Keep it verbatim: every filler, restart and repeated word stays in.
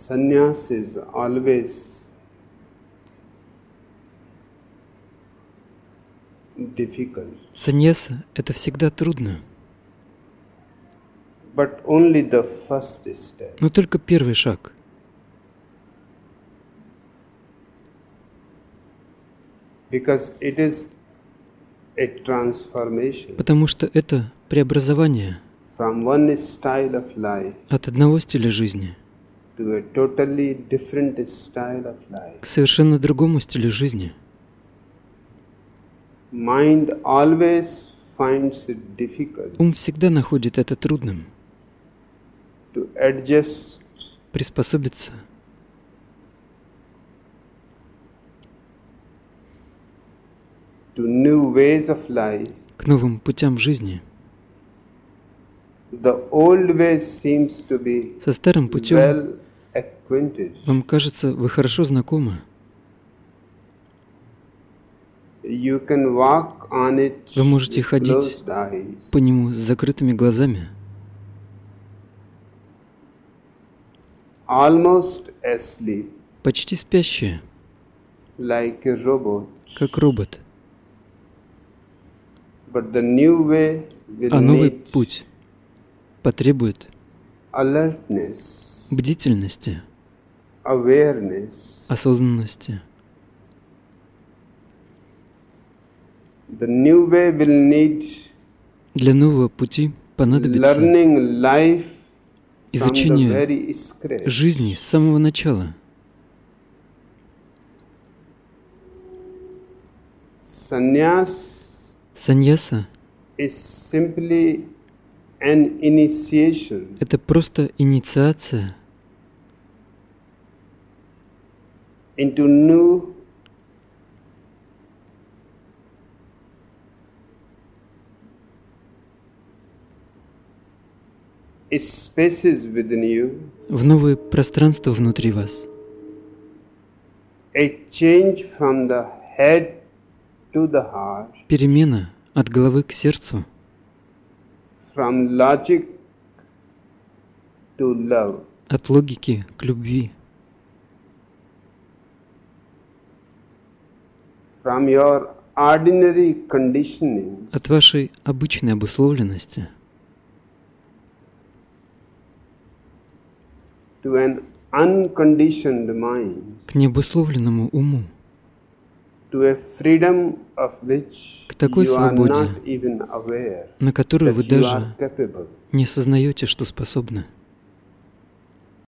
Sannyas is always difficult. Саньяса — это всегда трудно, But only the first step. но только первый шаг. Because it is a transformation Потому что это преобразование from one style of life от одного стиля жизни to a totally different style of life. к совершенно другому стилю жизни. Mind always finds it difficult Ум всегда находит это трудным to adjust приспособиться to new ways of life. к новым путям жизни. The old ways seems to be Со старым путем well acquainted. вам кажется, вы хорошо знакомы. You can walk on it Вы можете with ходить closed eyes. по нему с закрытыми глазами, Almost asleep, почти спящие, like a robot. как робот. But the new way will А новый need путь потребует alertness, бдительности, awareness. осознанности. The new way will need Для нового пути понадобится learning life from the изучение very scratch. жизни с самого начала. Sannyas Саньяса is simply an initiation — это просто инициация into new spaces within you, в новые пространства внутри вас, a change from the head to the heart, перемена от головы к сердцу, from logic to love, от логики к любви, from your ordinary conditioning от вашей обычной обусловленности to an unconditioned mind, к необусловленному уму, to a freedom of which к такой you are свободе, not even aware на которую вы that you are даже capable. не осознаете, что способны.